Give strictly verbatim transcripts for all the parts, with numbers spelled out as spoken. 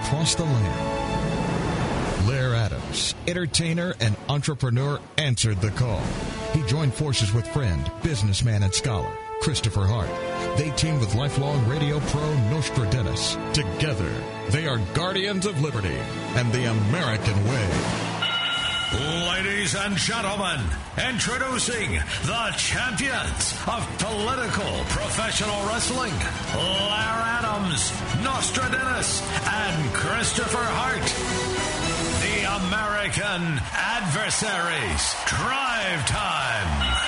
across the land. Lair Adams, entertainer and entrepreneur, answered the call. He joined forces with friend, businessman, and scholar Christopher Hart. They teamed with lifelong radio pro Nostradamus. Together, they are guardians of liberty and the American way. Ladies and gentlemen, introducing the champions of political professional wrestling, Lair Adams, Nostradamus, and Christopher Hart. The American Adversaries. Drive Time.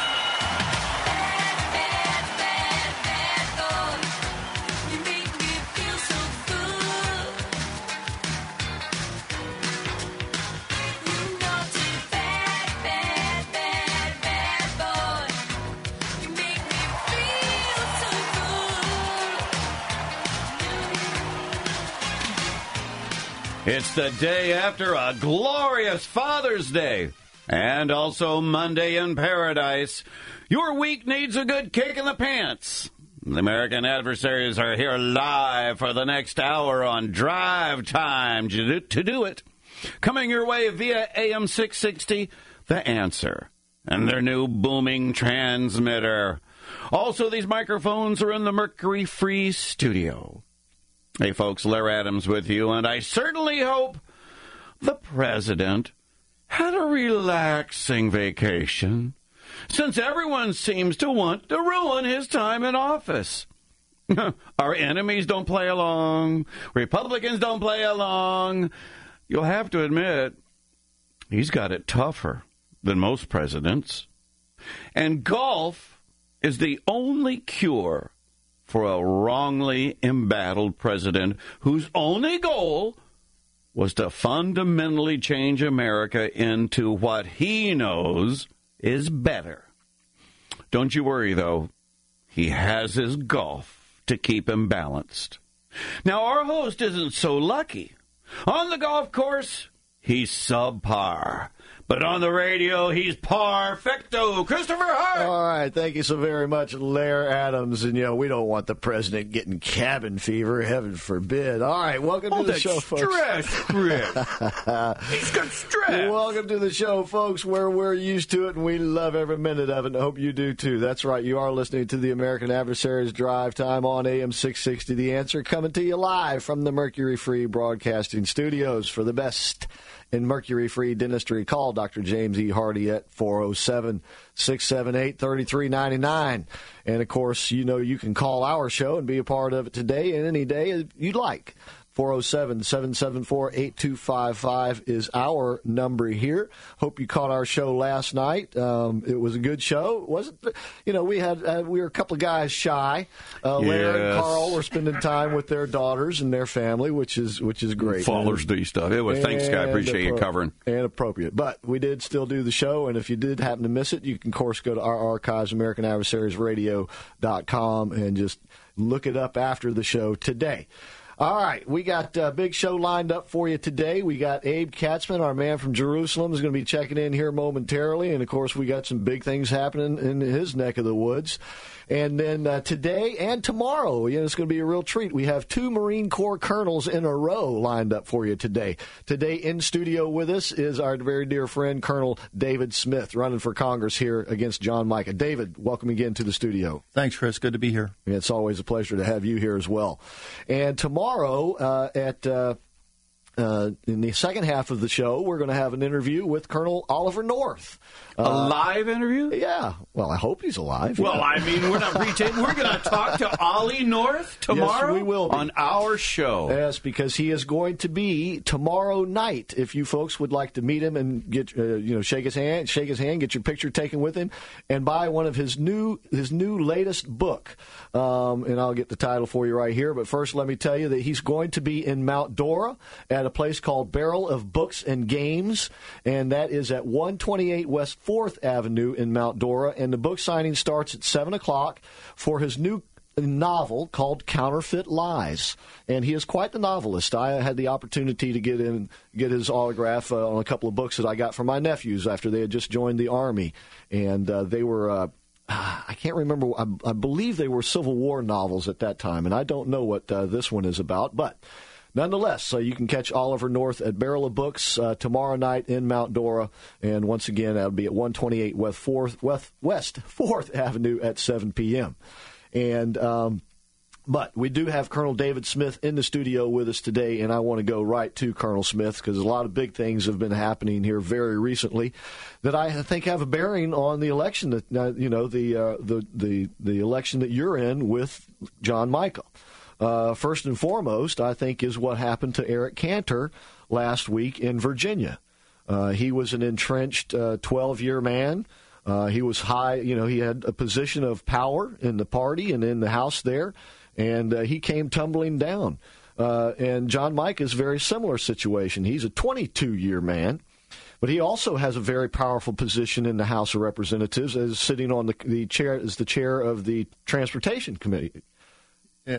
It's the day after a glorious Father's Day, and also Monday in Paradise. Your week needs a good kick in the pants. The American Adversaries are here live for the next hour on Drive Time to do it. Coming your way via A M six sixty, The Answer, and their new booming transmitter. Also, these microphones are in the Mercury-free studio. Hey, folks, Lair Adams with you, and I certainly hope the president had a relaxing vacation, since everyone seems to want to ruin his time in office. Our enemies don't play along. Republicans don't play along. You'll have to admit, he's got it tougher than most presidents. And golf is the only cure for a wrongly embattled president whose only goal was to fundamentally change America into what he knows is better. Don't you worry, though. He has his golf to keep him balanced. Now, our host isn't so lucky. On the golf course, he's subpar. But on the radio, he's perfecto. Christopher Hart! All right, thank you so very much, Lair Adams. And, you know, we don't want the president getting cabin fever, heaven forbid. All right, welcome oh, to the show, folks. Stress, Chris. He's got stress. Welcome to the show, folks, where we're used to it, and we love every minute of it, and I hope you do, too. That's right, you are listening to the American Adversaries Drive Time on A M six sixty. The Answer, coming to you live from the Mercury Free Broadcasting Studios. For the best in mercury-free dentistry, call Doctor James E. Hardy at four oh seven, six seven eight, three three nine nine. And, of course, you know you can call our show and be a part of it today and any day you'd like. four oh seven, seven seven four, eight two five five is our number here. Hope you caught our show last night. Um, it was a good show. Wasn't you know we had uh, we were a couple of guys shy. Uh, yes. Larry and Carl were spending time with their daughters and their family, which is which is great. Father's Day stuff. It was. Thanks, guy. I appreciate you covering. And appropriate. But we did still do the show, and if you did happen to miss it, you can, of course, go to our archives, American Adversaries Radio dot com, and just look it up after the show today. All right, we got a big show lined up for you today. We got Abe Katzman, our man from Jerusalem, is going to be checking in here momentarily. And, of course, we got some big things happening in his neck of the woods. And then uh, today and tomorrow, you know, it's going to be a real treat. We have two Marine Corps colonels in a row lined up for you today. Today in studio with us is our very dear friend, Colonel David Smith, running for Congress here against John Micah. David, welcome again to the studio. Thanks, Chris. Good to be here. It's always a pleasure to have you here as well. And tomorrow uh, at uh, uh, in the second half of the show, we're going to have an interview with Colonel Oliver North. Uh, a live interview? Yeah. Well, I hope he's alive. Well, yeah. I mean, we're not retaping. We're going to talk to Ollie North tomorrow. Yes, we will be. On our show. Yes, because he is going to be tomorrow night. If you folks would like to meet him and get, uh, you know, shake his hand, shake his hand, get your picture taken with him, and buy one of his new his new latest book. Um, and I'll get the title for you right here. But first, let me tell you that he's going to be in Mount Dora at a place called Barrel of Books and Games, and that is at one twenty-eight West fourth Avenue in Mount Dora. And the book signing starts at seven o'clock for his new novel called Counterfeit Lies. And he is quite the novelist. I had the opportunity to get in, get his autograph uh, on a couple of books that I got from my nephews after they had just joined the Army. And uh, they were... Uh, I can't remember. I, I believe they were Civil War novels at that time, and I don't know what uh, this one is about. But nonetheless, so you can catch Oliver North at Barrel of Books uh, tomorrow night in Mount Dora. And once again, that'll be at one twenty-eight West fourth, West fourth Avenue at seven p.m. And um, but we do have Colonel David Smith in the studio with us today, and I want to go right to Colonel Smith because a lot of big things have been happening here very recently that I think have a bearing on the election that uh, you know the uh, the the the election that you're in with John Michael. Uh, first and foremost, I think, is what happened to Eric Cantor last week in Virginia. Uh, he was an entrenched uh, twelve-year man. Uh, he was high, you know, he had a position of power in the party and in the House there. And uh, he came tumbling down. Uh, and John Mike is a very similar situation. He's a twenty-two-year man, but he also has a very powerful position in the House of Representatives as sitting on the, the chair as the chair of the Transportation Committee. Yeah.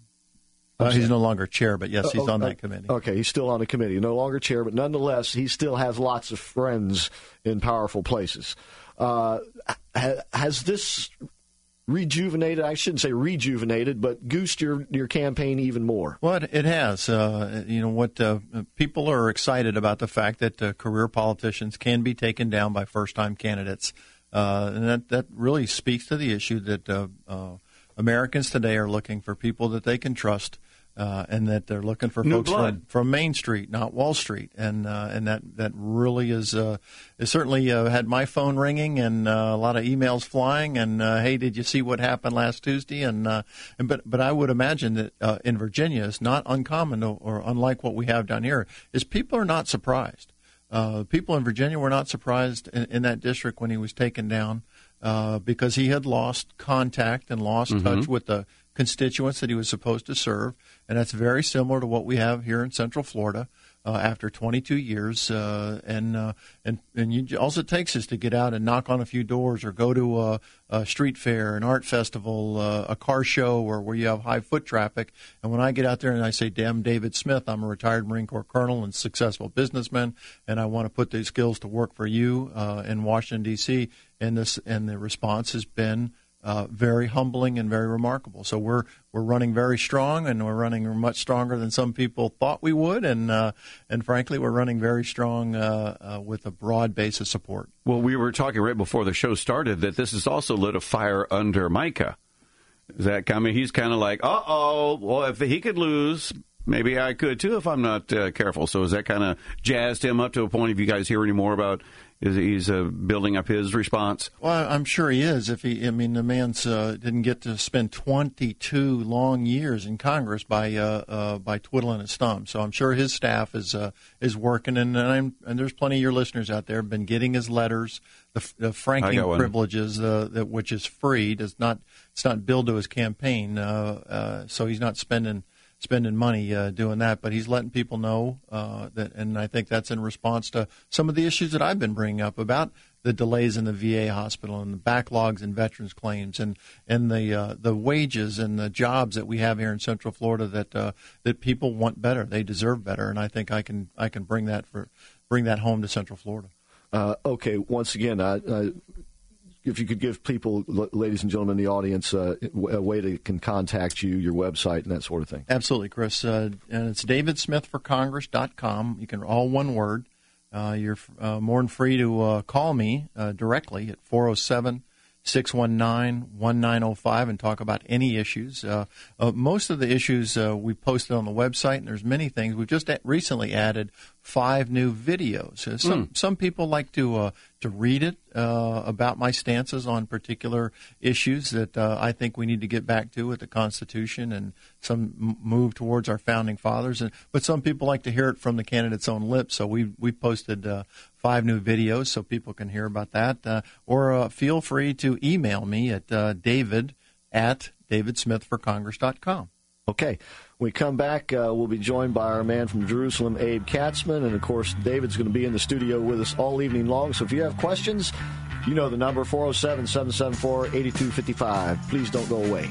Uh, he's no longer chair, but yes, he's uh, on uh, that committee. Okay, he's still on the committee. No longer chair, but nonetheless, he still has lots of friends in powerful places. Uh, ha- has this rejuvenated, I shouldn't say rejuvenated, but goosed your, your campaign even more? Well, it, it has. Uh, you know, what uh, people are excited about the fact that uh, career politicians can be taken down by first-time candidates. Uh, and that, that really speaks to the issue that uh, uh, Americans today are looking for people that they can trust. Uh, and that they're looking for New folks blood. from, from Main Street, not Wall Street, and uh, and that that really is uh, it certainly uh, had my phone ringing and uh, a lot of emails flying. And uh, hey, did you see what happened last Tuesday? And uh, and but but I would imagine that uh, in Virginia, it's not uncommon or, or unlike what we have down here. Is people are not surprised. Uh, people in Virginia were not surprised in, in that district when he was taken down uh, because he had lost contact and lost mm-hmm. touch with the constituents that he was supposed to serve, and that's very similar to what we have here in Central Florida uh, after twenty-two years. Uh, and uh, and and you, all it takes is to get out and knock on a few doors, or go to a, a street fair, an art festival, uh, a car show, or where you have high foot traffic. And when I get out there and I say, "Damn, David Smith, I'm a retired Marine Corps colonel and successful businessman, and I want to put these skills to work for you uh, in Washington D C" and this and the response has been Uh, very humbling and very remarkable. So we're we're running very strong, and we're running much stronger than some people thought we would, and uh, and frankly, we're running very strong uh, uh, with a broad base of support. Well, we were talking right before the show started that this has also lit a fire under Micah. Is that coming? He's kind of like, uh-oh, well, if he could lose, maybe I could too if I'm not uh, careful. So has that kind of jazzed him up to a point? If you guys hear any more about Is he's uh, building up his response? Well, I'm sure he is. If he, I mean, the man's uh, didn't get to spend twenty-two long years in Congress by uh, uh, by twiddling his thumbs. So I'm sure his staff is uh, is working, and and, I'm, and there's plenty of your listeners out there have been getting his letters, the, the franking privileges, uh, that which is free. Does not it's not billed to his campaign, uh, uh, so he's not spending. spending money uh, doing that, but he's letting people know uh, that, and I think that's in response to some of the issues that I've been bringing up about the delays in the V A hospital and the backlogs in veterans claims and and the uh, the wages and the jobs that we have here in Central Florida that uh, that people want better, they deserve better, and I think I can I can bring that for bring that home to Central Florida. Uh, okay, once again, I. I If you could give people, ladies and gentlemen in the audience, uh, a way they can contact you, your website, and that sort of thing. Absolutely, Chris. Uh, and it's david smith for congress dot com. You can, all one word. Uh, you're uh, more than free to uh, call me uh, directly at four oh seven, six one nine, one nine oh five and talk about any issues. Uh, uh, most of the issues uh, we posted on the website, and there's many things. We've just recently added five new videos. Uh, some mm. some people like to uh, to read it uh, about my stances on particular issues that uh, I think we need to get back to with the Constitution and some move towards our founding fathers. And but some people like to hear it from the candidate's own lips. So we we posted uh, five new videos so people can hear about that. Uh, or uh, feel free to email me at uh, david at david smith for congress dot com. Okay. When we come back, uh, we'll be joined by our man from Jerusalem, Abe Katzman. And, of course, David's going to be in the studio with us all evening long. So if you have questions, you know the number, four oh seven, seven seven four, eight two five five. Please don't go away.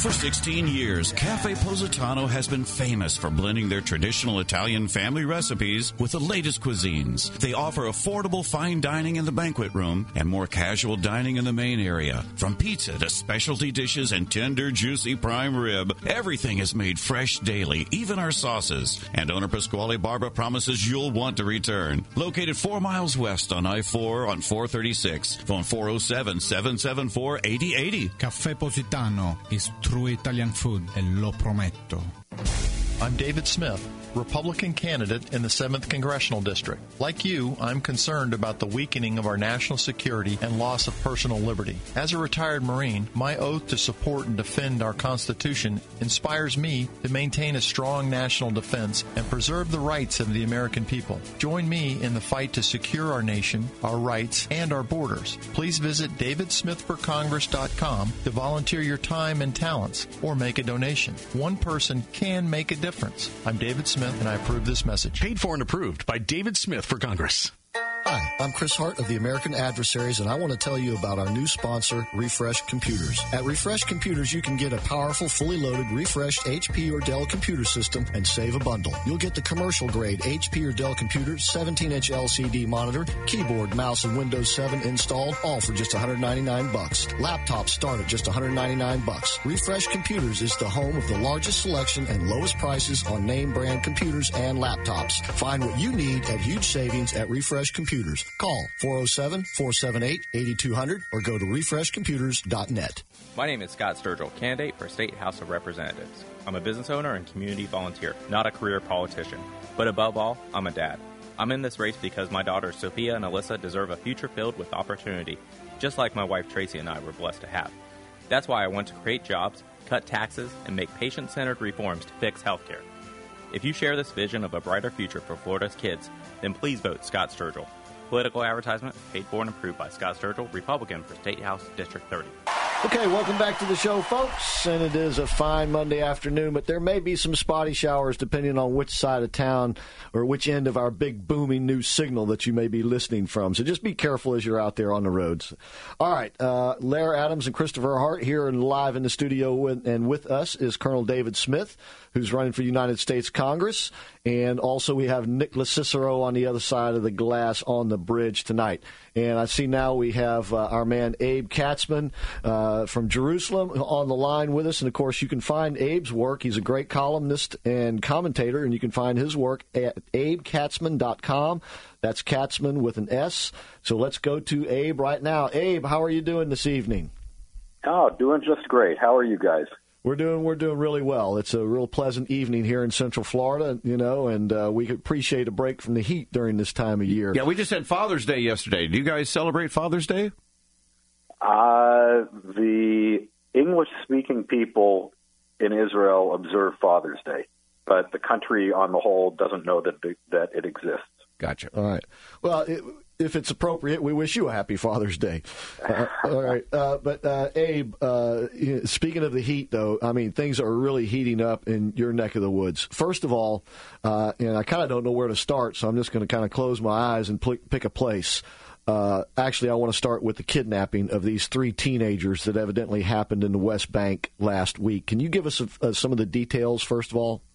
For sixteen years, Cafe Positano has been famous for blending their traditional Italian family recipes with the latest cuisines. They offer affordable fine dining in the banquet room and more casual dining in the main area. From pizza to specialty dishes and tender, juicy prime rib, everything is made fresh daily, even our sauces. And owner Pasquale Barba promises you'll want to return. Located four miles west on I four on four thirty-six. Phone four oh seven, seven seven four, eight oh eight oh. Caffè Positano is true Italian food, e lo prometto. I'm David Smith, Republican candidate in the seventh Congressional District. Like you, I'm concerned about the weakening of our national security and loss of personal liberty. As a retired Marine, my oath to support and defend our Constitution inspires me to maintain a strong national defense and preserve the rights of the American people. Join me in the fight to secure our nation, our rights, and our borders. Please visit david smith for congress dot com to volunteer your time and talents or make a donation. One person can make a difference. I'm David Smith, and I approve this message. Paid for and approved by David Smith for Congress. Hi, I'm Chris Hart of the American Adversaries, and I want to tell you about our new sponsor, Refresh Computers. At Refresh Computers, you can get a powerful, fully loaded, refreshed H P or Dell computer system and save a bundle. You'll get the commercial-grade H P or Dell computer, seventeen inch L C D monitor, keyboard, mouse, and Windows seven installed, all for just one hundred ninety-nine bucks. Laptops start at just one hundred ninety-nine bucks. Refresh Computers is the home of the largest selection and lowest prices on name-brand computers and laptops. Find what you need at huge savings at Refresh Computers. Call four oh seven, four seven eight, eight two zero zero or go to refresh computers dot net. My name is Scott Sturgill, candidate for State House of Representatives. I'm a business owner and community volunteer, not a career politician. But above all, I'm a dad. I'm in this race because my daughters Sophia and Alyssa deserve a future filled with opportunity, just like my wife Tracy and I were blessed to have. That's why I want to create jobs, cut taxes, and make patient-centered reforms to fix healthcare. If you share this vision of a brighter future for Florida's kids, then please vote Scott Sturgill. Political advertisement paid for and approved by Scott Sturgill, Republican for State House District thirty. Okay, welcome back to the show, folks. And it is a fine Monday afternoon, but there may be some spotty showers depending on which side of town or which end of our big booming new signal that you may be listening from. So just be careful as you're out there on the roads. All right, uh, Lara Adams and Christopher Hart here and live in the studio, with, and with us is Colonel David Smith, who's running for United States Congress. And also we have Nicholas Cicero on the other side of the glass on the bridge tonight. And I see now we have uh, our man Abe Katzman uh, from Jerusalem on the line with us. And, of course, you can find Abe's work. He's a great columnist and commentator, and you can find his work at abe katzman dot com. That's Katzman with an S. So let's go to Abe right now. Abe, how are you doing this evening? Oh, doing just great. How are you guys? We're doing we're doing really well. It's a real pleasant evening here in Central Florida, you know, and uh, we appreciate a break from the heat during this time of year. Yeah, we just had Father's Day yesterday. Do you guys celebrate Father's Day? Uh, the English-speaking people in Israel observe Father's Day, but the country on the whole doesn't know that it, that it exists. Gotcha. All right. Well, it, if it's appropriate, we wish you a happy Father's Day. Uh, all right. Uh, but, uh, Abe, uh, speaking of the heat, though, I mean, things are really heating up in your neck of the woods. First of all, uh, and I kind of don't know where to start, so I'm just going to kind of close my eyes and pl- pick a place. Uh, actually, I want to start with the kidnapping of these three teenagers that evidently happened in the West Bank last week. Can you give us a, uh, some of the details, first of all?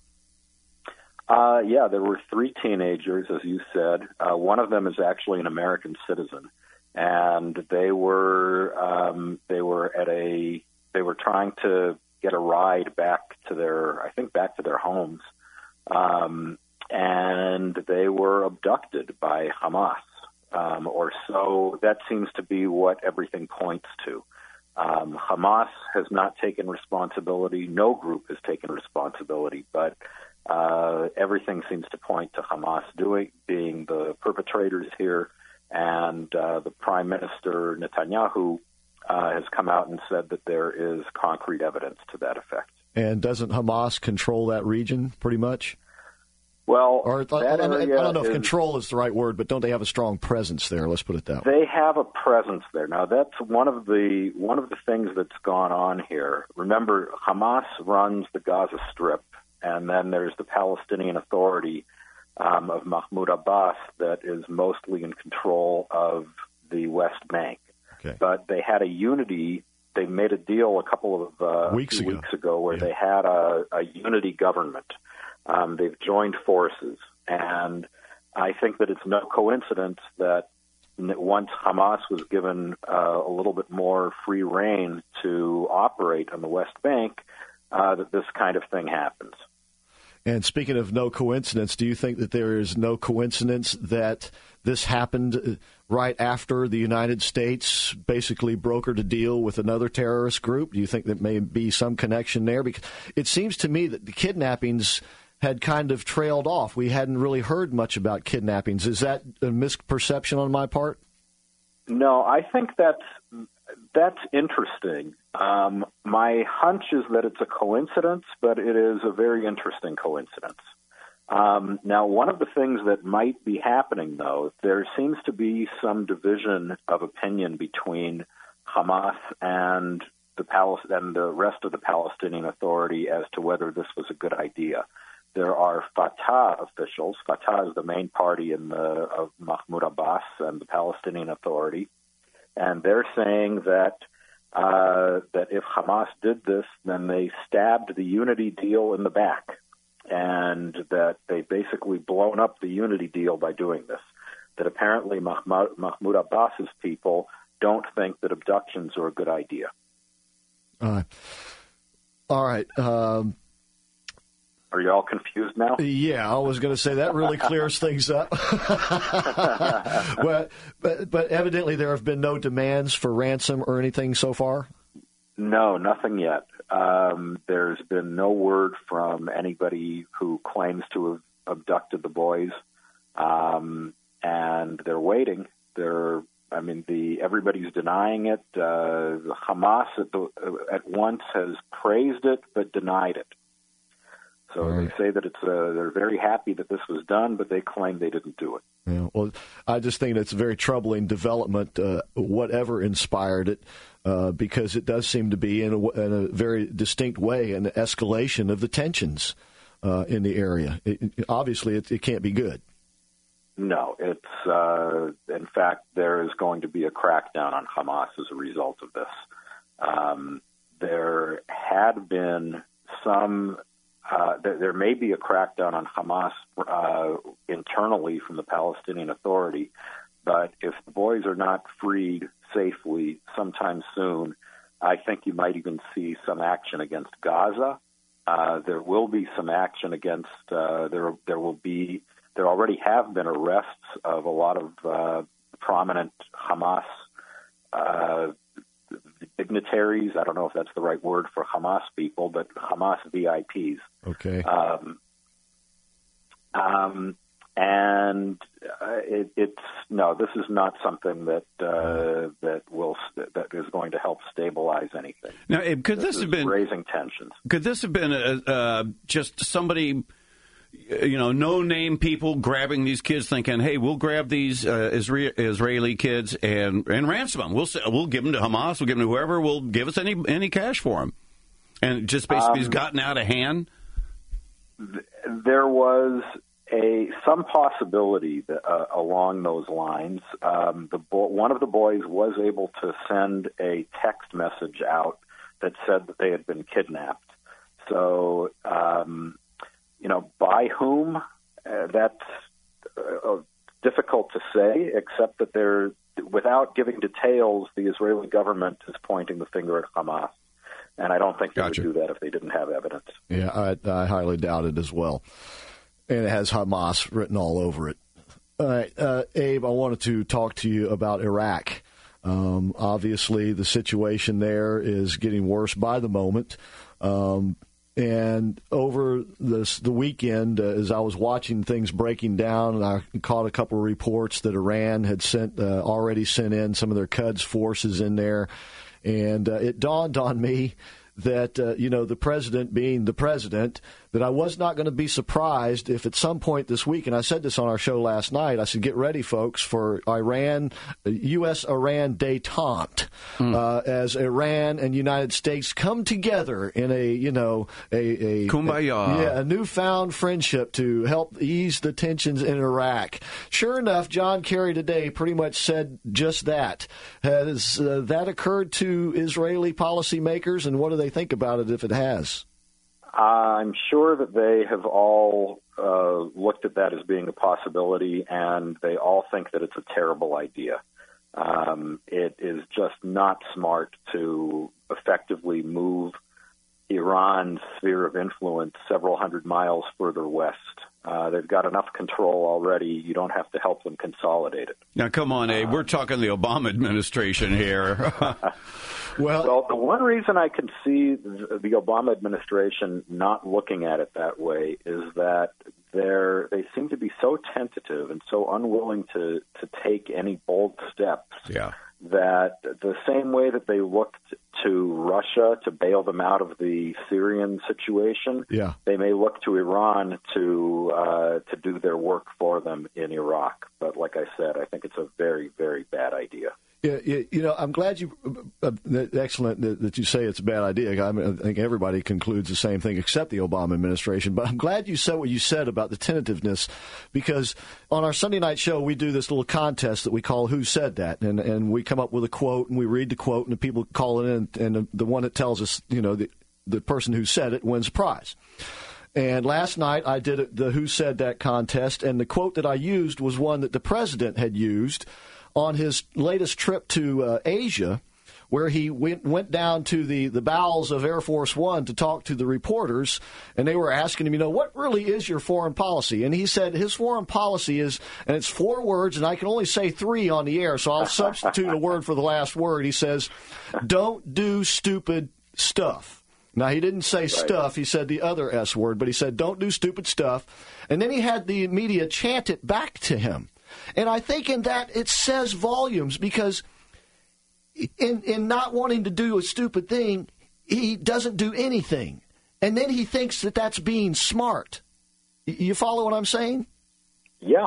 Uh, yeah, there were three teenagers, as you said. Uh, one of them is actually an American citizen, and they were um, they were at a they were trying to get a ride back to their I think back to their homes, um, and they were abducted by Hamas, um, or so that seems to be what everything points to. Um, Hamas has not taken responsibility. No group has taken responsibility, but Uh, everything seems to point to Hamas doing being the perpetrators here, and uh, the Prime Minister Netanyahu uh, has come out and said that there is concrete evidence to that effect. And doesn't Hamas control that region pretty much? Well, or, that I, I, I don't know if is, control is the right word, but don't they have a strong presence there? Let's put it that way. They have a presence there. Now, that's one of the one of the things that's gone on here. Remember, Hamas runs the Gaza Strip. And then there's the Palestinian Authority um, of Mahmoud Abbas that is mostly in control of the West Bank. Okay. But they had a unity they made a deal a couple of uh, weeks, ago. weeks ago where yeah. they had a, a unity government. Um, they've joined forces, and I think that it's no coincidence that once Hamas was given uh, a little bit more free rein to operate on the West Bank, uh, that this kind of thing happens. And speaking of no coincidence, do you think that there is no coincidence that this happened right after the United States basically brokered a deal with another terrorist group? Do you think that may be some connection there? Because it seems to me that the kidnappings had kind of trailed off. We hadn't really heard much about kidnappings. Is that a misperception on my part? No, I think that's that's interesting. Um, my hunch is that it's a coincidence, but it is a very interesting coincidence. Um, now, one of the things that might be happening, though, there seems to be some division of opinion between Hamas and the Pal- and the rest of the Palestinian Authority as to whether this was a good idea. There are Fatah officials. Fatah is the main party in the, of Mahmoud Abbas and the Palestinian Authority, and they're saying that uh, that if Hamas did this, then they stabbed the unity deal in the back, and that they basically blown up the unity deal by doing this. That apparently Mahmoud, Mahmoud Abbas's people don't think that abductions are a good idea. Uh, all right. Um, Are you all confused now? Yeah, I was going to say that really clears things up. well, but, but evidently there have been no demands for ransom or anything so far? No, nothing yet. Um, there's been no word from anybody who claims to have abducted the boys, um, and they're waiting. They're, I mean, the everybody's denying it. Uh, Hamas at, the, at once has praised it but denied it. So right. They say that it's uh, they're very happy that this was done, but they claim they didn't do it. Yeah, well, I just think it's a very troubling development, uh, whatever inspired it, uh, because it does seem to be, in a, in a very distinct way, an escalation of the tensions uh, in the area. It, it, obviously, it, it can't be good. No, it's uh, in fact, there is going to be a crackdown on Hamas as a result of this. Um, there had been some... Uh, there, there may be a crackdown on Hamas uh, internally from the Palestinian Authority, but if the boys are not freed safely sometime soon, I think you might even see some action against Gaza. Uh, there will be some action against. Uh, there, there will be. There already have been arrests of a lot of uh, prominent Hamas Uh, dignitaries. I don't know if that's the right word for Hamas people, but Hamas V I Ps. Okay. Um, um, and uh, it, it's no, this is not something that uh, that will that is going to help stabilize anything. Now, Abe, could this, this have been raising tensions? Could this have been a, uh, just somebody? You know, no-name people grabbing these kids, thinking, "Hey, we'll grab these uh, Isra- Israeli kids and and ransom them. We'll we'll give them to Hamas. We'll give them to whoever will give us any any cash for them." And just basically, um, has gotten out of hand. Th- there was a some possibility that, uh, along those lines. Um, the bo- one of the boys was able to send a text message out that said that they had been kidnapped. So. Um, You know, by whom? Uh, that's uh, difficult to say, except that they're, without giving details, the Israeli government is pointing the finger at Hamas. And I don't think they gotcha. would do that if they didn't have evidence. Yeah, I, I highly doubt it as well. And it has Hamas written all over it. All right, uh, Abe, I wanted to talk to you about Iraq. Um, obviously, the situation there is getting worse by the moment. Um And over this, the weekend, uh, as I was watching things breaking down, and I caught a couple of reports that Iran had sent uh, already sent in some of their Quds forces in there. And uh, it dawned on me that, uh, you know, the president being the president, that I was not going to be surprised if at some point this week, and I said this on our show last night, I said, get ready, folks, for Iran, U S Iran détente, mm. uh, as Iran and United States come together in a, you know, a, a Kumbaya. A, yeah, a newfound friendship to help ease the tensions in Iraq. Sure enough, John Kerry today pretty much said just that. Has uh, that occurred to Israeli policymakers, and what do they think about it if it has? I'm sure that they have all uh, looked at that as being a possibility, and they all think that it's a terrible idea. Um, it is just not smart to effectively move Iran's sphere of influence several hundred miles further west. Uh, they've got enough control already. You don't have to help them consolidate it. Now, come on, Abe. Uh, We're talking the Obama administration here. well, well, the one reason I can see the Obama administration not looking at it that way is that they're, they seem to be so tentative and so unwilling to, to take any bold steps. Yeah. That the same way that they looked to Russia to bail them out of the Syrian situation, yeah. they may look to Iran to uh, to do their work for them in Iraq. But like I said, I think it's a very, very bad idea. Yeah, you know, I'm glad you. Uh, excellent that you say it's a bad idea. I, mean, I think everybody concludes the same thing except the Obama administration. But I'm glad you said what you said about the tentativeness, because on our Sunday night show we do this little contest that we call "Who Said That," and and we come up with a quote and we read the quote and the people call it in, and the, the one that tells us, you know, the the person who said it wins a prize. And last night I did the Who Said That contest, and the quote that I used was one that the president had used on his latest trip to uh, Asia, where he went, went down to the, the bowels of Air Force One to talk to the reporters, and they were asking him, you know, what really is your foreign policy? And he said his foreign policy is, and it's four words, and I can only say three on the air, so I'll substitute a word for the last word. He says, don't do stupid stuff. Now, he didn't say stuff. He said the other S word, but he said, don't do stupid stuff. And then he had the media chant it back to him. And I think in that it says volumes, because in in not wanting to do a stupid thing, he doesn't do anything. And then he thinks that that's being smart. You follow what I'm saying? Yeah.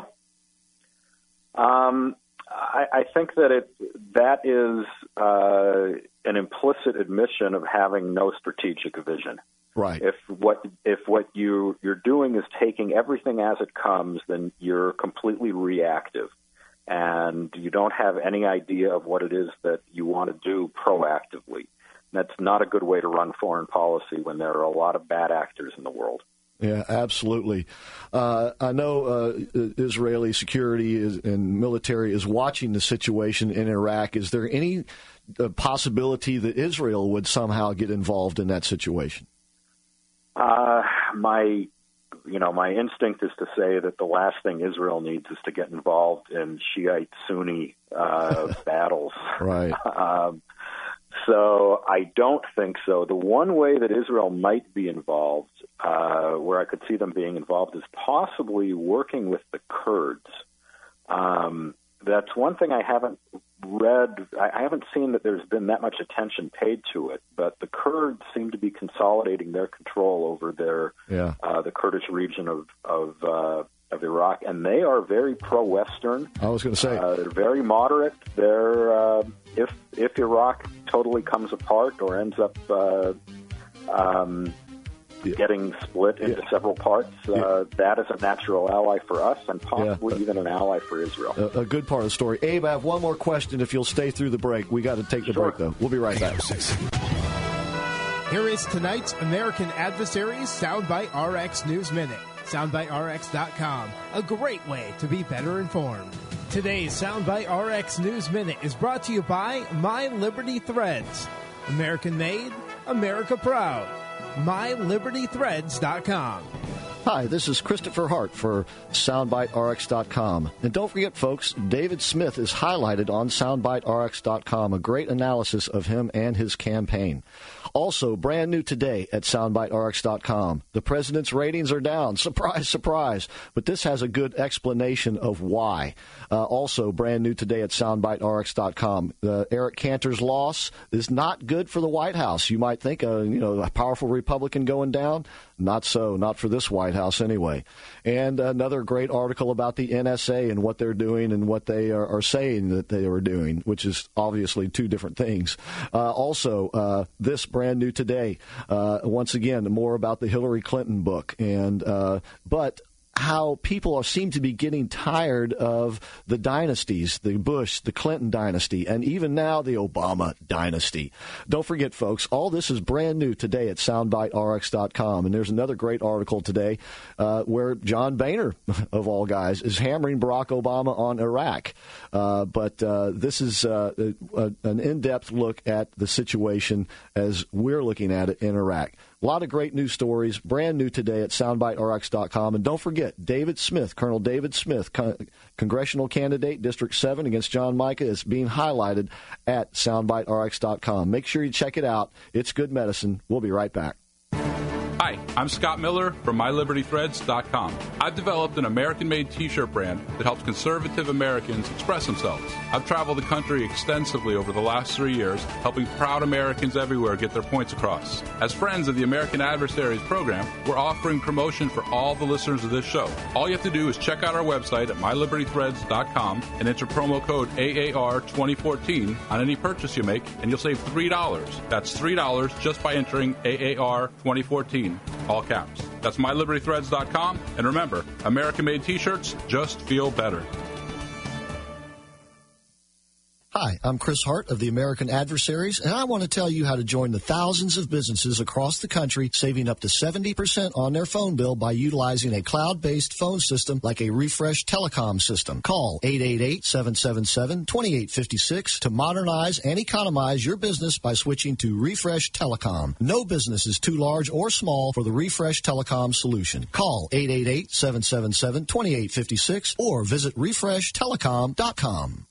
Um, I, I think that it that is uh, an implicit admission of having no strategic vision. Right. If what if what you you're doing is taking everything as it comes, then you're completely reactive, and you don't have any idea of what it is that you want to do proactively. That's not a good way to run foreign policy when there are a lot of bad actors in the world. Yeah, absolutely. Uh, I know uh, Israeli security is, and military is watching the situation in Iraq. Is there any uh, possibility that Israel would somehow get involved in that situation? Uh, my, you know, my instinct is to say that the last thing Israel needs is to get involved in Shiite-Sunni uh, battles. Right. um, so I don't think so. The one way that Israel might be involved, uh, where I could see them being involved, is possibly working with the Kurds. Um, that's one thing I haven't read. I haven't seen that there's been that much attention paid to it, but the Kurds seem to be consolidating their control over their yeah. uh, the Kurdish region of of, uh, of Iraq, and they are very pro-Western. I was going to say uh, they're very moderate. They're uh, if if Iraq totally comes apart or ends up uh, um, yeah. getting split into yeah. several parts, uh, yeah. that is a natural ally for us and possibly yeah. even an ally for Israel. A, a good part of the story. Abe, I have one more question if you'll stay through the break. We got to take the sure. break, though. We'll be right back. Here is tonight's American Adversaries Soundbite R X News Minute. soundbite R X dot com, a great way to be better informed. Today's Soundbite R X News Minute is brought to you by My Liberty Threads. American made, America proud. my liberty threads dot com. Hi, this is Christopher Hart for soundbite R X dot com. And don't forget, folks, David Smith is highlighted on soundbite R X dot com, a great analysis of him and his campaign. Also, brand new today at soundbite R X dot com. The president's ratings are down. Surprise, surprise. But this has a good explanation of why. Uh, also, brand new today at soundbite R X dot com. Uh, Eric Cantor's loss is not good for the White House. You might think, uh, you know, a powerful Republican going down. Not so, not for this White House anyway. And another great article about the N S A and what they're doing and what they are, are saying that they are doing, which is obviously two different things. Uh, also, uh, this brand new today, uh, once again, more about the Hillary Clinton book. And uh, but how people are, seem to be getting tired of the dynasties, the Bush, the Clinton dynasty, and even now the Obama dynasty. Don't forget, folks, all this is brand new today at soundbite R X dot com. And there's another great article today uh, where John Boehner, of all guys, is hammering Barack Obama on Iraq. Uh, but uh, this is uh, a, an in-depth look at the situation as we're looking at it in Iraq. A lot of great news stories, brand new today at soundbite R X dot com. And don't forget, David Smith, Colonel David Smith, con- congressional candidate, District seven against John Mica, is being highlighted at soundbite R X dot com. Make sure you check it out. It's good medicine. We'll be right back. Hi, I'm Scott Miller from my liberty threads dot com. I've developed an American-made T-shirt brand that helps conservative Americans express themselves. I've traveled the country extensively over the last three years, helping proud Americans everywhere get their points across. As friends of the American Adversaries program, we're offering promotion for all the listeners of this show. All you have to do is check out our website at my liberty threads dot com and enter promo code A A R twenty fourteen on any purchase you make, and you'll save three dollars. That's three dollars just by entering A A R twenty fourteen. All caps. That's my liberty threads dot com. And remember, American-made T-shirts just feel better. Hi, I'm Chris Hart of the American Adversaries, and I want to tell you how to join the thousands of businesses across the country saving up to seventy percent on their phone bill by utilizing a cloud-based phone system like a Refresh Telecom system. Call eight eight eight, seven seven seven, two eight five six to modernize and economize your business by switching to Refresh Telecom. No business is too large or small for the Refresh Telecom solution. Call eight eight eight, seven seven seven, two eight five six or visit refresh telecom dot com.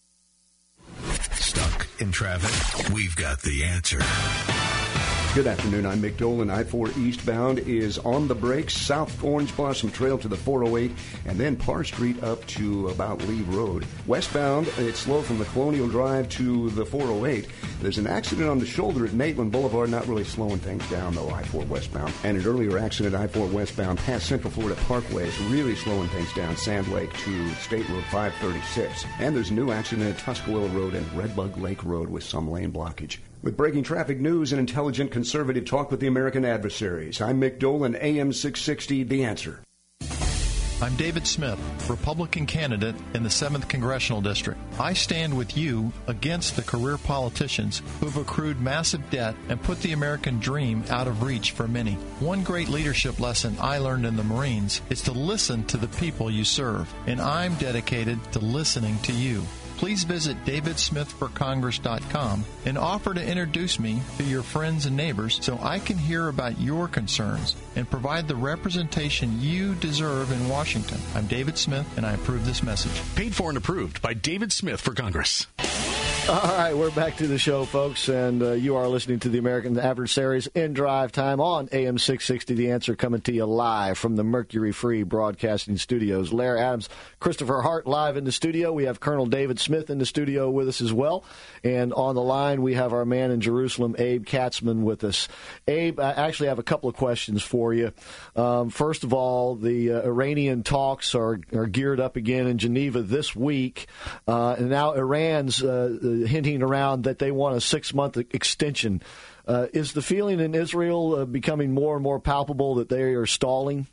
Stuck in traffic? We've got the answer. Good afternoon. I'm Mick Dolan. I four eastbound is on the brakes, south Orange Blossom Trail to the four oh eight, and then Parr Street up to about Lee Road. Westbound, it's slow from the Colonial Drive to the four oh eight. There's an accident on the shoulder at Maitland Boulevard, not really slowing things down, though, I four westbound. And an earlier accident, I four westbound past Central Florida Parkway is really slowing things down, Sand Lake to State Road five thirty-six. And there's a new accident at Tuscaloosa Road and Redbug Lake Road with some lane blockage. With breaking traffic news and intelligent conservative talk with the American Adversaries, I'm Mick Dolan, A M six sixty, The Answer. I'm David Smith, Republican candidate in the seventh Congressional District. I stand with you against the career politicians who have accrued massive debt and put the American dream out of reach for many. One great leadership lesson I learned in the Marines is to listen to the people you serve, and I'm dedicated to listening to you. Please visit david smith for congress dot com and offer to introduce me to your friends and neighbors so I can hear about your concerns and provide the representation you deserve in Washington. I'm David Smith, and I approve this message. Paid for and approved by David Smith for Congress. All right, we're back to the show, folks, and uh, you are listening to the American Adversaries in Drive Time on A M six sixty. The Answer, coming to you live from the Mercury Free Broadcasting Studios. Larry Adams, Christopher Hart live in the studio. We have Colonel David Smith in the studio with us as well. And on the line, we have our man in Jerusalem, Abe Katzman, with us. Abe, I actually have a couple of questions for you. Um, first of all, the uh, Iranian talks are, are geared up again in Geneva this week, uh, and now Iran's uh, hinting around that they want a six-month extension. Uh, is the feeling in Israel uh, becoming more and more palpable that they are stalling?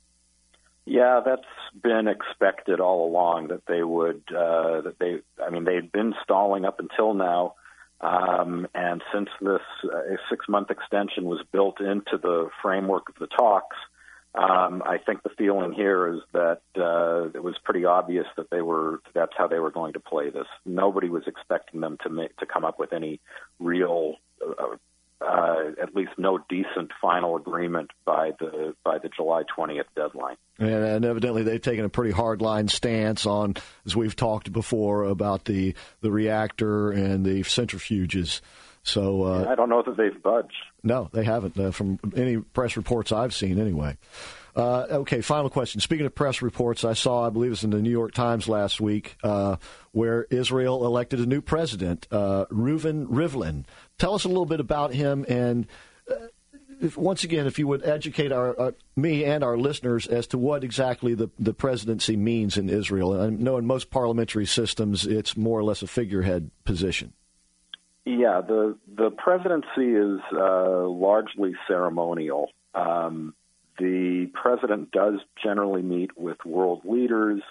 Yeah, that's been expected all along, that they would, uh, that they, I mean, they'd been stalling up until now, um, and since this uh, six-month extension was built into the framework of the talks, Um, I think the feeling here is that uh, it was pretty obvious that they were that's how they were going to play this. Nobody was expecting them to make, to come up with any real, uh, uh, at least no decent final agreement by the by the July twentieth deadline. And, and evidently they've taken a pretty hardline stance on, as we've talked before, about the, the reactor and the centrifuges. So uh, I don't know that they've budged. No, they haven't, uh, from any press reports I've seen anyway. Uh, okay, final question. Speaking of press reports, I saw, I believe it was in the New York Times last week, uh, where Israel elected a new president, uh, Reuven Rivlin. Tell us a little bit about him, and uh, if, once again, if you would educate our, uh, me and our listeners as to what exactly the, the presidency means in Israel. I know in most parliamentary systems, it's more or less a figurehead position. Yeah, the the presidency is uh, largely ceremonial. Um, the president does generally meet with world leaders.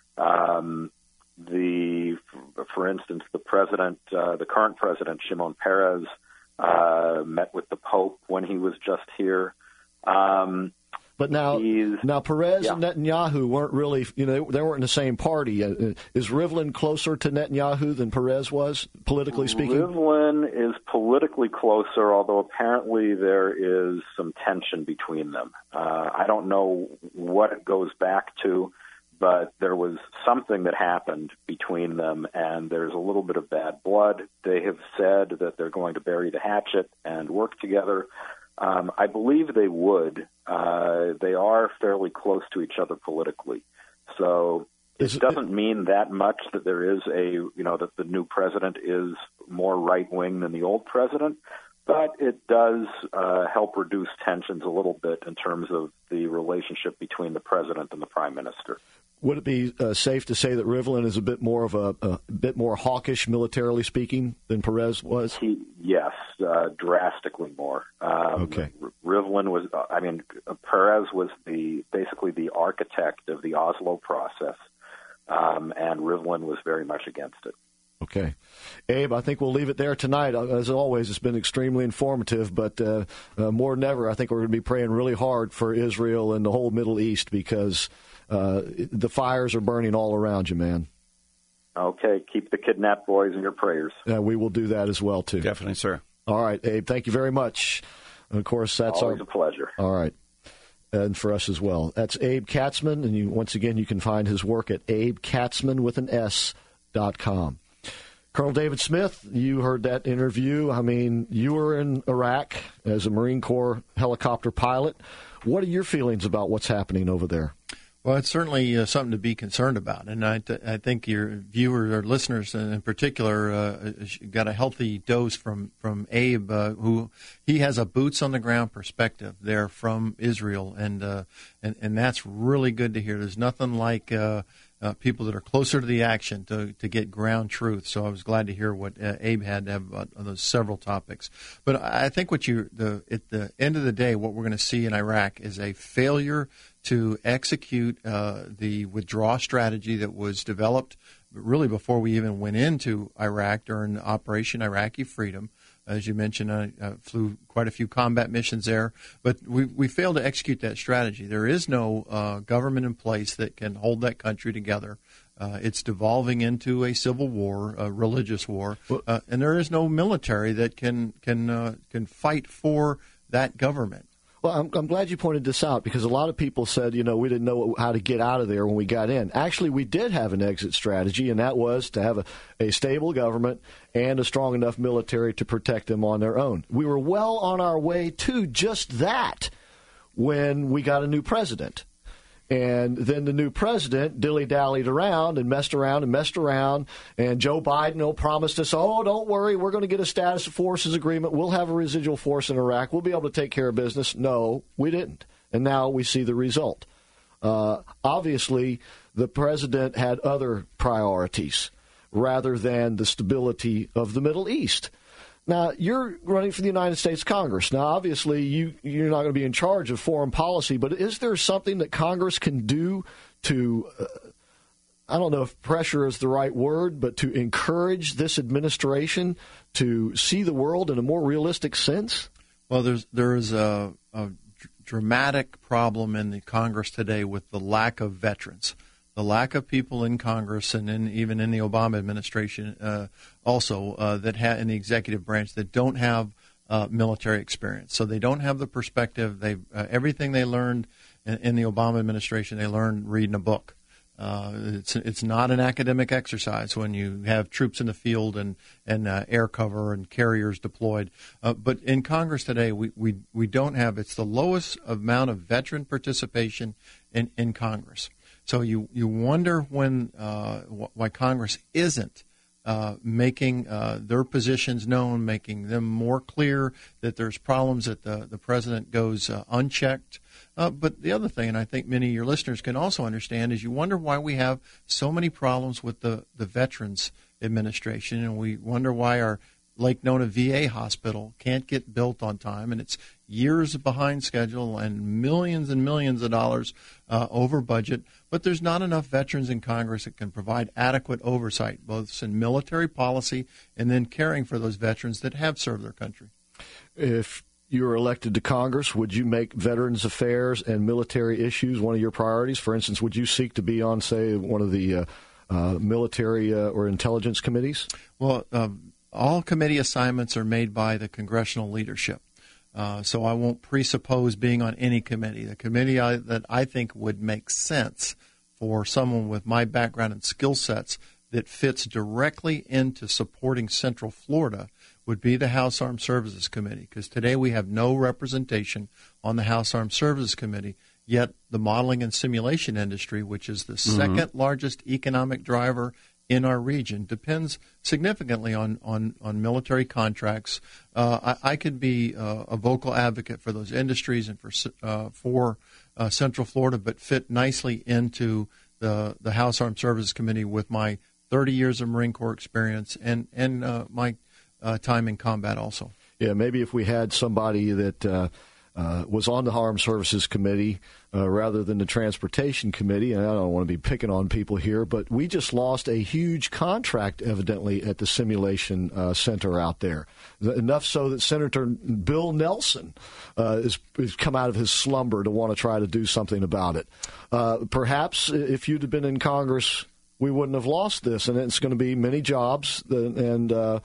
Um, the, for instance, the president, uh, the current president, Shimon Peres, uh, met with the Pope when he was just here. Um, But now, now Perez yeah. and Netanyahu weren't really, you know, they, they weren't in the same party. Uh, is Rivlin closer to Netanyahu than Perez was, politically speaking? Rivlin is politically closer, although apparently there is some tension between them. Uh, I don't know what it goes back to, but there was something that happened between them, and there's a little bit of bad blood. They have said that they're going to bury the hatchet and work together. Um, I believe they would. Uh, they are fairly close to each other politically. So it doesn't mean that much that there is a, you know, that the new president is more right-wing than the old president, but it does uh, help reduce tensions a little bit in terms of the relationship between the president and the prime minister. Would it be uh, safe to say that Rivlin is a bit more of a, a bit more hawkish, militarily speaking, than Perez was? He, yes, uh, drastically more. Um, okay. Rivlin was, I mean, Perez was the basically the architect of the Oslo process, um, and Rivlin was very much against it. Okay. Abe, I think we'll leave it there tonight. As always, it's been extremely informative, but uh, uh, more than ever, I think we're going to be praying really hard for Israel and the whole Middle East because uh, the fires are burning all around you, man. Okay. Keep the kidnapped boys in your prayers. Uh, we will do that as well, too. Definitely, sir. All right, Abe, thank you very much. And, of course, that's Always our... a pleasure. All right. And for us as well. That's Abe Katzman, and you, once again, you can find his work at abe katzman with an S dot com. Colonel David Smith, you heard that interview. I mean, you were in Iraq as a Marine Corps helicopter pilot. What are your feelings about what's happening over there? Well, it's certainly uh, something to be concerned about, and I, th- I think your viewers or listeners in particular uh, got a healthy dose from from Abe, uh, who he has a boots on the ground perspective there from Israel, and uh, and and that's really good to hear. There's nothing like uh, uh, people that are closer to the action to to get ground truth. So I was glad to hear what uh, Abe had to have on those several topics. But I think what you the at the end of the day, what we're going to see in Iraq is a failure to execute uh, the withdrawal strategy that was developed really before we even went into Iraq during Operation Iraqi Freedom. As you mentioned, I, I flew quite a few combat missions there, but we, we failed to execute that strategy. There is no uh, government in place that can hold that country together. Uh, it's devolving into a civil war, a religious war, uh, and there is no military that can can uh, can fight for that government. Well, I'm, I'm glad you pointed this out because a lot of people said, you know, we didn't know how to get out of there when we got in. Actually, we did have an exit strategy, and that was to have a, a stable government and a strong enough military to protect them on their own. We were well on our way to just that when we got a new president. And then the new president dilly-dallied around and messed around and messed around. And Joe Biden oh, promised us, oh, don't worry, we're going to get a status of forces agreement. We'll have a residual force in Iraq. We'll be able to take care of business. No, we didn't. And now we see the result. Uh, obviously, the president had other priorities rather than the stability of the Middle East. Now, you're running for the United States Congress. Now, obviously, you, you're not going to be in charge of foreign policy, but is there something that Congress can do to, uh, I don't know if pressure is the right word, but to encourage this administration to see the world in a more realistic sense? Well, there's there is a, a dramatic problem in the Congress today with the lack of veterans. The lack of people in Congress and in, even in the Obama administration uh, also uh, that ha- in the executive branch that don't have uh, military experience. So they don't have the perspective. They uh, everything they learned in, in the Obama administration, they learned reading a book. Uh, it's it's not an academic exercise when you have troops in the field and and uh, air cover and carriers deployed. Uh, but in Congress today, we, we we don't have. It's the lowest amount of veteran participation in, in Congress. So you, you wonder when uh, why Congress isn't uh, making uh, their positions known, making them more clear that there's problems that the, the president goes uh, unchecked. Uh, but the other thing, and I think many of your listeners can also understand, is you wonder why we have so many problems with the, the Veterans Administration, and we wonder why our Lake Nona V A hospital can't get built on time, and it's years behind schedule and millions and millions of dollars uh, over budget. But there's not enough veterans in Congress that can provide adequate oversight, both in military policy and then caring for those veterans that have served their country. If you were elected to Congress, would you make Veterans Affairs and military issues one of your priorities? For instance, would you seek to be on, say, one of the uh, uh, military uh, or intelligence committees? Well, um, all committee assignments are made by the congressional leadership. Uh, so I won't presuppose being on any committee. The committee I, that I think would make sense for someone with my background and skill sets that fits directly into supporting Central Florida would be the House Armed Services Committee, because today we have no representation on the House Armed Services Committee, yet the modeling and simulation industry, which is the mm-hmm. second largest economic driver in our region, depends significantly on, on, on military contracts. Uh, I, I could be uh, a vocal advocate for those industries and for uh, for uh, Central Florida, but fit nicely into the the House Armed Services Committee with my thirty years of Marine Corps experience and and uh, my uh, time in combat also. Yeah, maybe if we had somebody that uh, uh, was on the Armed Services Committee uh, rather than the Transportation Committee, and I don't want to be picking on people here, but we just lost a huge contract, evidently, at the simulation uh, center out there. Enough so that Senator Bill Nelson uh, is, is come out of his slumber to want to try to do something about it. Uh, perhaps if you'd have been in Congress, we wouldn't have lost this, and it's going to be many jobs and uh,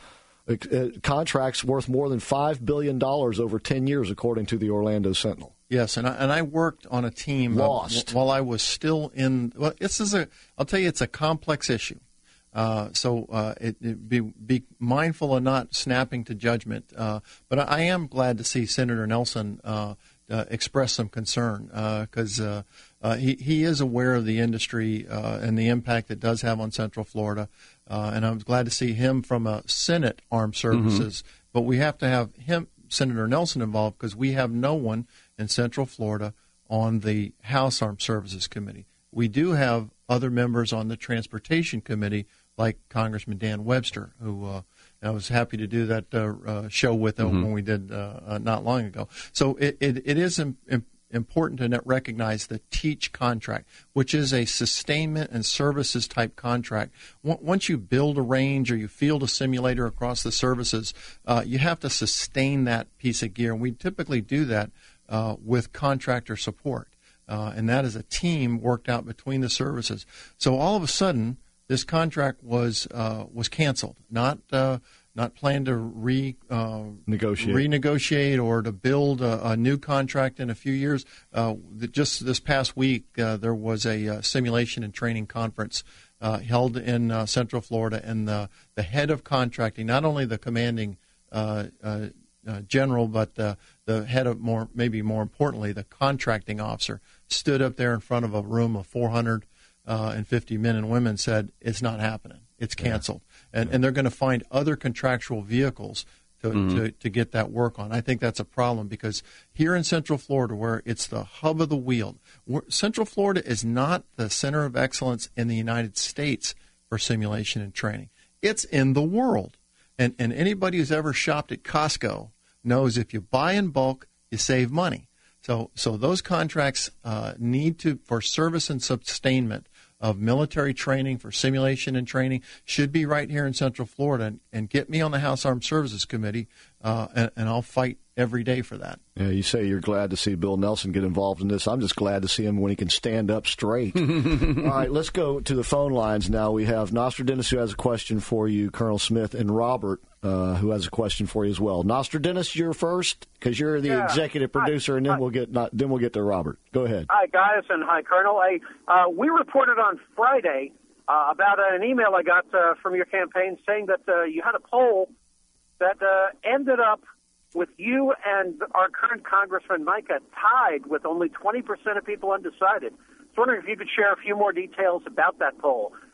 contracts worth more than five billion dollars over ten years, according to the Orlando Sentinel. Yes, and I, and I worked on a team Lost. Uh, while I was still in. Well, this is a. I'll tell you, it's a complex issue. Uh, so uh, it, it be be mindful of not snapping to judgment. Uh, but I, I am glad to see Senator Nelson uh, uh, express some concern because uh, uh, uh, he he is aware of the industry uh, and the impact it does have on Central Florida. Uh, and I'm glad to see him from a Senate Armed Services. Mm-hmm. But we have to have him, Senator Nelson, involved because we have no one in Central Florida on the House Armed Services Committee. We do have other members on the Transportation Committee, like Congressman Dan Webster, who uh, I was happy to do that uh, uh, show with him mm-hmm. when we did uh, uh, not long ago. So it, it, it is im- im- important to recognize the TEACH contract, which is a sustainment and services type contract. Once you build a range or you field a simulator across the services, uh, you have to sustain that piece of gear. And we typically do that uh, with contractor support. Uh, and that is a team worked out between the services. So all of a sudden, this contract was uh, was canceled, not uh, not planned to re uh, negotiate, renegotiate or to build a, a new contract in a few years. Uh, the, just this past week, uh, there was a uh, simulation and training conference uh, held in uh, Central Florida, and the the head of contracting, not only the commanding uh, uh, uh, general, but the the head of more, maybe more importantly, the contracting officer, stood up there in front of a room of four hundred fifty men and women, said it's not happening. It's canceled. Yeah. And, and they're going to find other contractual vehicles to, mm-hmm. to, to get that work on. I think that's a problem because here in Central Florida, where it's the hub of the wheel, Central Florida is not the center of excellence in the United States for simulation and training. It's in the world. And, and anybody who's ever shopped at Costco knows if you buy in bulk, you save money. So, so those contracts uh, need to, for service and sustainment of military training, for simulation and training, should be right here in Central Florida. And, and get me on the House Armed Services Committee, uh, and, and I'll fight every day for that. Yeah, you say you're glad to see Bill Nelson get involved in this. I'm just glad to see him when he can stand up straight. All right, let's go to the phone lines now. We have Nostradamus, who has a question for you, Colonel Smith, and Robert, uh, who has a question for you as well. Nostradamus, you're first because you're the yeah. executive producer, hi. and then hi. we'll get not, then we'll get to Robert. Go ahead. Hi, guys, and hi, Colonel. I, uh, we reported on Friday uh, about an email I got uh, from your campaign saying that uh, you had a poll that uh, ended up with you and our current Congressman Micah tied with only twenty percent of people undecided. I was wondering if you could share a few more details about that poll.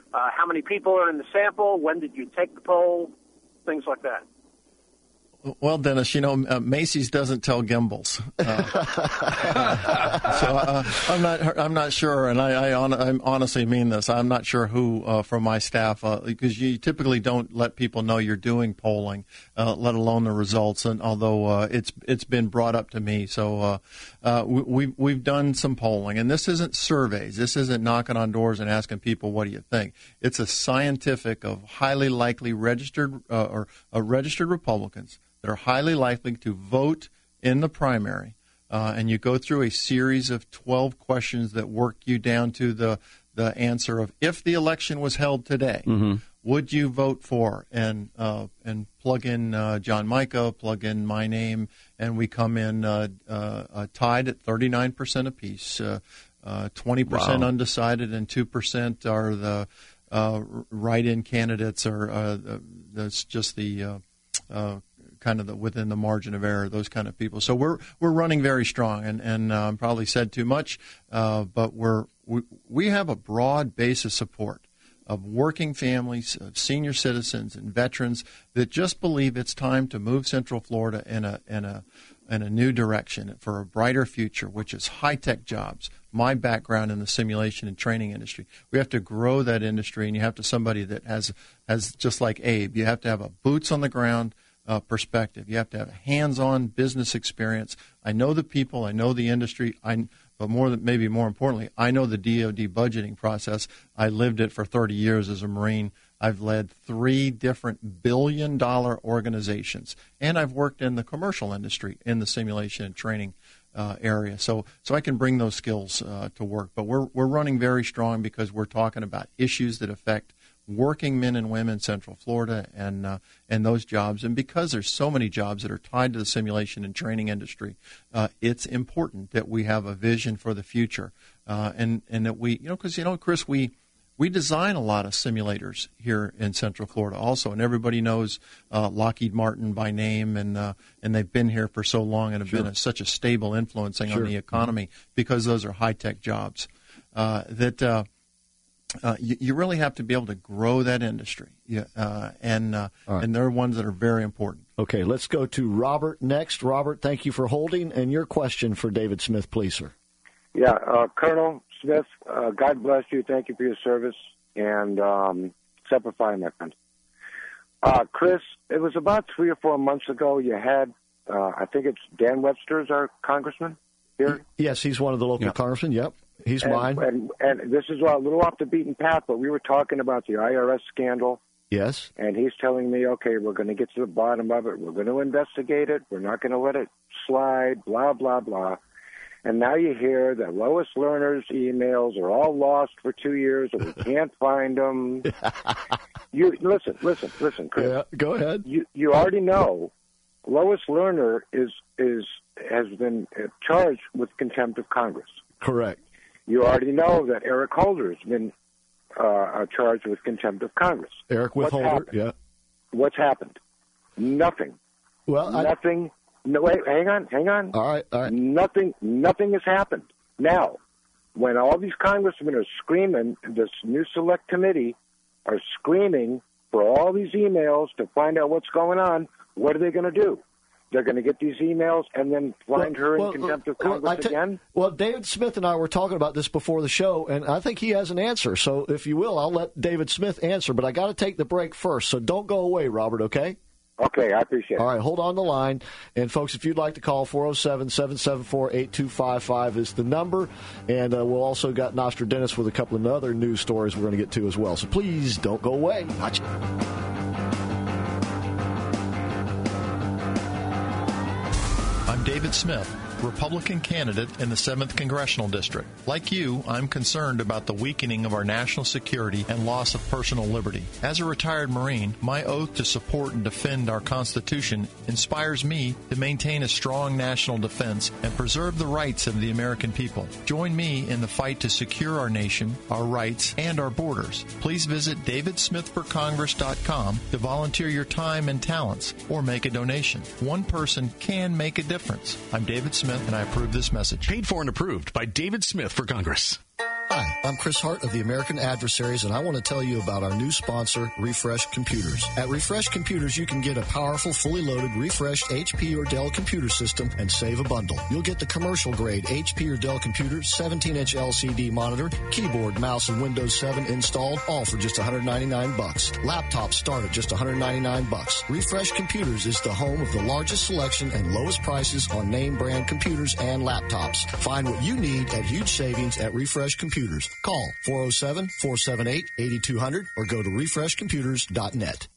uh, how many people are in the sample, when did you take the poll, things like that. Well, Dennis, you know, uh, Macy's doesn't tell gimbals, uh, so uh, I'm not. I'm not sure, and I, I, on, I honestly mean this. I'm not sure who uh, from my staff, uh, because you typically don't let people know you're doing polling, uh, let alone the results. And although uh, it's it's been brought up to me, so uh, uh, we, we've we've done some polling, and this isn't surveys. This isn't knocking on doors and asking people what do you think. It's a scientific of highly likely registered uh, or uh, registered Republicans that are highly likely to vote in the primary, uh, and you go through a series of twelve questions that work you down to the the answer of if the election was held today, mm-hmm. would you vote for? And uh, and plug in uh, John Micah, plug in my name, and we come in uh, uh, uh, tied at thirty-nine percent apiece, uh, uh, twenty percent wow. undecided, and two percent are the uh, write-in candidates, or uh, that's just the uh, uh, kind of the, within the margin of error, those kind of people. So we're we're running very strong, and and uh, probably said too much, uh, but we're we, we have a broad base of support of working families, of senior citizens, and veterans that just believe it's time to move Central Florida in a in a in a new direction for a brighter future, which is high-tech jobs. My background in the simulation and training industry. We have to grow that industry, and you have to somebody that has has just like Abe. You have to have a boots on the ground Uh, perspective. You have to have hands-on business experience. I know the people. I know the industry. I, but more than maybe more importantly, I know the D O D budgeting process. I lived it for thirty years as a Marine. I've led three different billion-dollar organizations, and I've worked in the commercial industry in the simulation and training uh, area. So, so I can bring those skills uh, to work. But we're we're running very strong because we're talking about issues that affect working men and women in Central Florida and uh, and those jobs. And because there's so many jobs that are tied to the simulation and training industry, uh, it's important that we have a vision for the future. Uh, and, and that we, you know, because, you know, Chris, we we design a lot of simulators here in Central Florida also. And everybody knows uh, Lockheed Martin by name, and uh, and they've been here for so long and have sure. been a, such a stable influencing sure. on the economy because those are high-tech jobs uh, that uh, – Uh, you, you really have to be able to grow that industry, yeah, uh, and uh, right. and they're ones that are very important. Okay, let's go to Robert next. Robert, thank you for holding, and your question for David Smith, please, sir. Yeah, uh, Colonel Smith, uh, God bless you. Thank you for your service, and um, Semper Fi, my friend. Uh, Chris, it was about three or four months ago you had, uh, I think it's Dan Webster is our congressman here? Yes, he's one of the local yep. congressmen, yep. He's and, mine. And, and this is a little off the beaten path, but we were talking about the I R S scandal. Yes. And he's telling me, okay, we're going to get to the bottom of it. We're going to investigate it. We're not going to let it slide, blah, blah, blah. And now you hear that Lois Lerner's emails are all lost for two years and we can't find them. you Listen, listen, listen, Chris. Yeah, go ahead. You, you already know Lois Lerner is, is, has been charged with contempt of Congress. Correct. You already know that Eric Holder has been uh, charged with contempt of Congress. Eric with Holder, happened? yeah. What's happened? Nothing. Well, nothing. I... No, wait, hang on, hang on. All right, all right. Nothing. Nothing has happened. Now, when all these congressmen are screaming, this new select committee are screaming for all these emails to find out what's going on, what are they going to do? They're going to get these emails and then find well, her in well, contempt of Congress well, t- again? Well, David Smith and I were talking about this before the show, and I think he has an answer. So if you will, I'll let David Smith answer, but I got to take the break first. So don't go away, Robert, okay? Okay, I appreciate it. All right, hold on the line. And, folks, if you'd like to call, four oh seven, seven seven four, eight two five five is the number. And uh, we'll also got Nostradamus with a couple of other news stories we're going to get to as well. So please don't go away. Watch it. I'm David Smith, Republican candidate in the seventh Congressional District. Like you, I'm concerned about the weakening of our national security and loss of personal liberty. As a retired Marine, my oath to support and defend our Constitution inspires me to maintain a strong national defense and preserve the rights of the American people. Join me in the fight to secure our nation, our rights, and our borders. Please visit david smith for congress dot com to volunteer your time and talents or make a donation. One person can make a difference. I'm David Smith, and I approve this message. Paid for and approved by David Smith for Congress. Hi, I'm Chris Hart of the American Adversaries, and I want to tell you about our new sponsor, Refresh Computers. At Refresh Computers, you can get a powerful, fully loaded, refreshed H P or Dell computer system and save a bundle. You'll get the commercial-grade H P or Dell computer, seventeen-inch L C D monitor, keyboard, mouse, and Windows seven installed, all for just one hundred ninety-nine bucks. Laptops start at just one hundred ninety-nine bucks. Refresh Computers is the home of the largest selection and lowest prices on name-brand computers and laptops. Find what you need at huge savings at Refresh Computers. Call four oh seven, four seven eight, eight two zero zero or go to refresh computers dot net.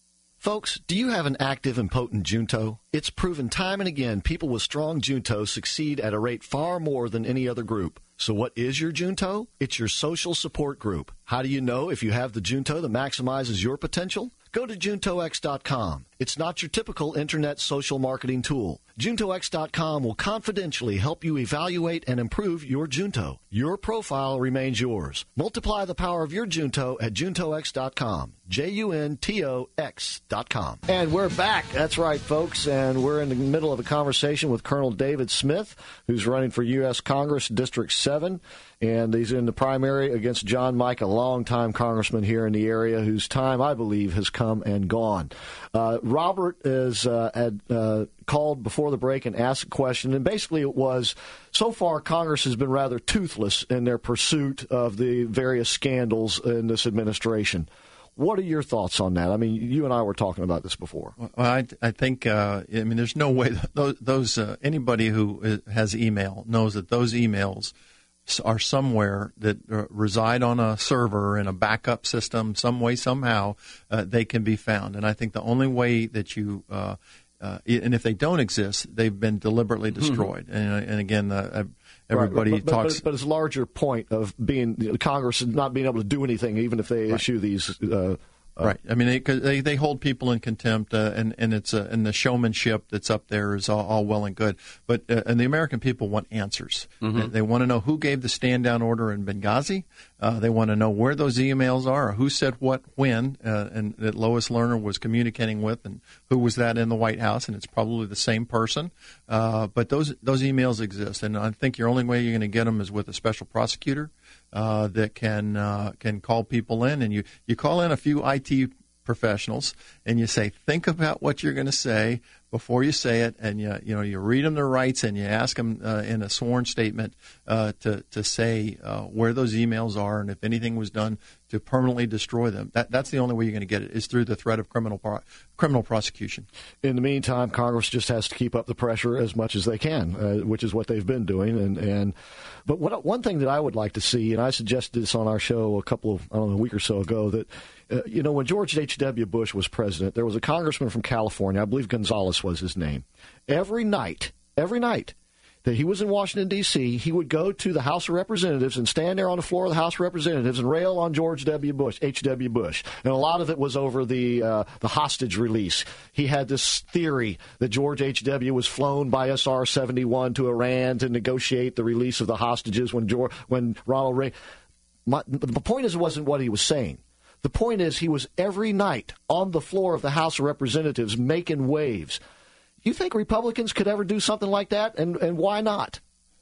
Folks, do you have an active and potent Junto? It's proven time and again people with strong Junto succeed at a rate far more than any other group. So what is your Junto? It's your social support group. How do you know if you have the Junto that maximizes your potential? Go to junto x dot com. It's not your typical internet social marketing tool. junto x dot com will confidentially help you evaluate and improve your Junto. Your profile remains yours. Multiply the power of your Junto at junto x dot com. J U N T O X dot com. And we're back. That's right, folks. And we're in the middle of a conversation with Colonel David Smith, who's running for U S Congress District seven. And he's in the primary against John Mike, a longtime congressman here in the area whose time, I believe, has come and gone. Uh, Robert is, uh, had uh, called before the break and asked a question. And basically it was, so far Congress has been rather toothless in their pursuit of the various scandals in this administration. What are your thoughts on that? I mean, you and I were talking about this before. Well, I, I think, uh, I mean, there's no way that those, those uh, anybody who has email knows that those emails are somewhere that uh, reside on a server in a backup system, some way, somehow, uh, they can be found. And I think the only way that you, uh, uh, and if they don't exist, they've been deliberately destroyed. Mm-hmm. And, and again, uh, everybody right, but, talks. But, but it's a larger point of being you know, Congress not being able to do anything, even if they right. issue these. Uh, Uh, right. I mean, they, cause they they hold people in contempt, uh, and and it's uh, and the showmanship that's up there is all, all well and good. But uh, and the American people want answers. Mm-hmm. They, they want to know who gave the stand down order in Benghazi. Uh, they want to know where those emails are, or who said what when, uh, and that Lois Lerner was communicating with, and who was that in the White House, and it's probably the same person. Uh, but those those emails exist, and I think your only way you're going to get them is with a special prosecutor. Uh, that can uh, can call people in, and you, you call in a few I T professionals, and you say, think about what you're going to say before you say it, and you you know you read them their rights, and you ask them uh, in a sworn statement uh, to to say uh, where those emails are, and if anything was done to permanently destroy them. That that's the only way you're going to get it is through the threat of criminal pro- criminal prosecution. In the meantime, Congress just has to keep up the pressure as much as they can, uh, which is what they've been doing. And, and but what, one thing that I would like to see, and I suggested this on our show a couple of I don't know a week or so ago, that uh, you know when George H W. Bush was president, there was a congressman from California, I believe Gonzalez was his name. Every night, every night. that he was in Washington, D C, he would go to the House of Representatives and stand there on the floor of the House of Representatives and rail on George W. Bush, H W. Bush. And a lot of it was over the uh, the hostage release. He had this theory that George H W. was flown by S R seventy-one to Iran to negotiate the release of the hostages when George, when Ronald Reagan. My, the point is, it wasn't what he was saying. The point is, he was every night on the floor of the House of Representatives making waves. You think Republicans could ever do something like that, and, and why not?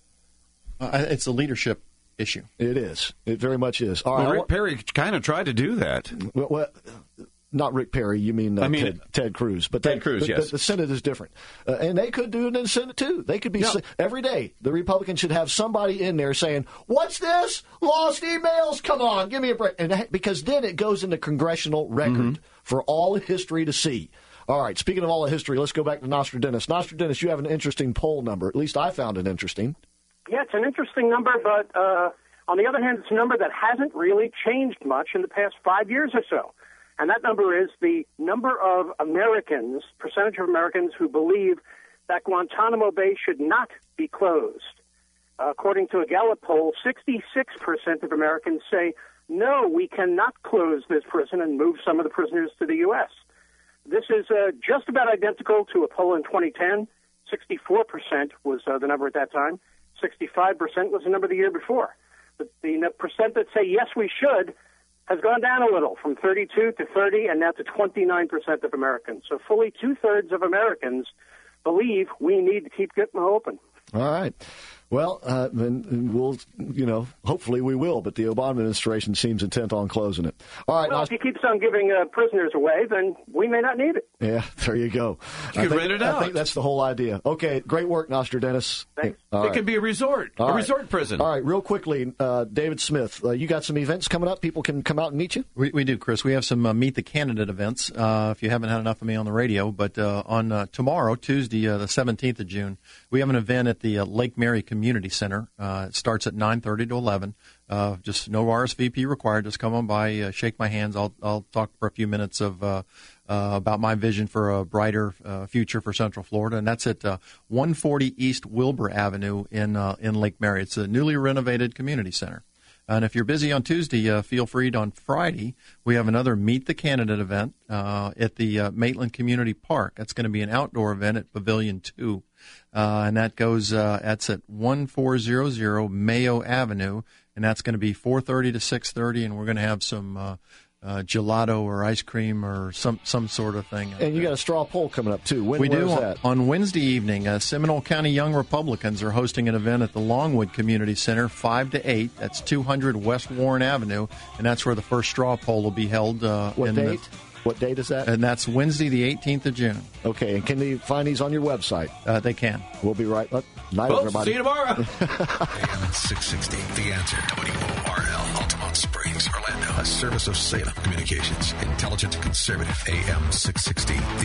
Uh, it's a leadership issue. It is. It very much is. All well, right, Rick Perry kind of tried to do that. Well, well not Rick Perry. You mean, uh, I mean Ted, Ted Cruz. But Ted they, Cruz, the, yes. The, the Senate is different. Uh, and they could do it in the Senate, too. They could be no. every day. The Republicans should have somebody in there saying, what's this? Lost emails? Come on, give me a break. And because then it goes into congressional record mm-hmm. for all of history to see. All right, speaking of all of history, let's go back to Nostradamus. Nostradamus, you have an interesting poll number. At least I found it interesting. Yeah, it's an interesting number, but uh, on the other hand, it's a number that hasn't really changed much in the past five years or so. And that number is the number of Americans, percentage of Americans who believe that Guantanamo Bay should not be closed. Uh, according to a Gallup poll, sixty-six percent of Americans say, no, we cannot close this prison and move some of the prisoners to the U S This is uh, just about identical to a poll in twenty ten. sixty-four percent was uh, the number at that time. sixty-five percent was the number the year before. But the percent that say, yes, we should, has gone down a little from thirty-two to thirty and now to twenty-nine percent of Americans. So fully two-thirds of Americans believe we need to keep Gitmo open. All right. Well, uh, and, and we'll, you know, hopefully we will, but the Obama administration seems intent on closing it. All right. Well, now, if he keeps on giving uh, prisoners away, then we may not need it. Yeah, there you go. You I could think, rent it I out. think that's the whole idea. Okay, great work, Nostradamus. Thanks. All it right. could be a resort, All a right. resort prison. All right, real quickly, uh, David Smith, uh, you got some events coming up? People can come out and meet you? We, we do, Chris. We have some uh, Meet the Candidate events, uh, if you haven't had enough of me on the radio. But uh, on uh, tomorrow, Tuesday, uh, the seventeenth of June, we have an event at the uh, Lake Mary Community Center. Uh, it starts at nine thirty to eleven. Uh, just no R S V P required. Just come on by, uh, shake my hands. I'll I'll talk for a few minutes of uh, uh, about my vision for a brighter uh, future for Central Florida, and that's at uh, one forty East Wilbur Avenue in uh, in Lake Mary. It's a newly renovated community center. And if you're busy on Tuesday, uh, feel free to on Friday. We have another Meet the Candidate event uh, at the uh, Maitland Community Park. That's going to be an outdoor event at Pavilion two. Uh, and that goes, uh, that's at one four zero zero Mayo Avenue. And that's going to be four thirty to six thirty. And we're going to have some uh, uh, gelato or ice cream or some, some sort of thing. And you got a straw poll coming up, too. When, we where do. is On, that? on Wednesday evening, uh, Seminole County Young Republicans are hosting an event at the Longwood Community Center, five to eight. That's two hundred West Warren Avenue, and that's where the first straw poll will be held. Uh, What in date? The, what date is that? And that's Wednesday, the eighteenth of June. Okay, and can they find these on your website? Uh, they can. We'll be right up. Night, Folks, everybody. see you tomorrow. A M six sixty, The Answer, W O R L, Altamont Springs, Orlando, a service of Salem Communications, intelligent conservative, A M six sixty.